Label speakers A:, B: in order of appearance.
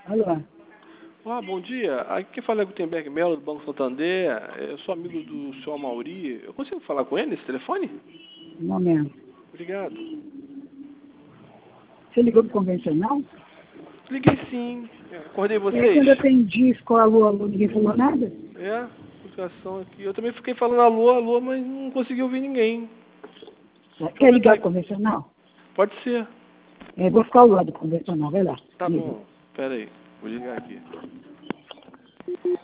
A: Alô?
B: Olá, bom dia. Aqui quem fala é Gutenberg Melo, do Banco Santander. Eu sou amigo do senhor Mauri. Eu consigo falar com ele nesse telefone?
A: Um momento.
B: Obrigado.
A: Você ligou pro convencional?
B: Liguei sim. Acordei
A: É,
B: vocês?
A: quando eu atendi, ficou alô, alô, ninguém falou nada?
B: É, ligação aqui. Eu também fiquei falando alô, alô, mas não consegui ouvir ninguém.
A: Quer ligar pro convencional?
B: Pode ser.
A: É, vou ficar ao lado do convencional, vai lá.
B: Tá
A: Liga.
B: bom. Pera aí. Vou ligar aqui.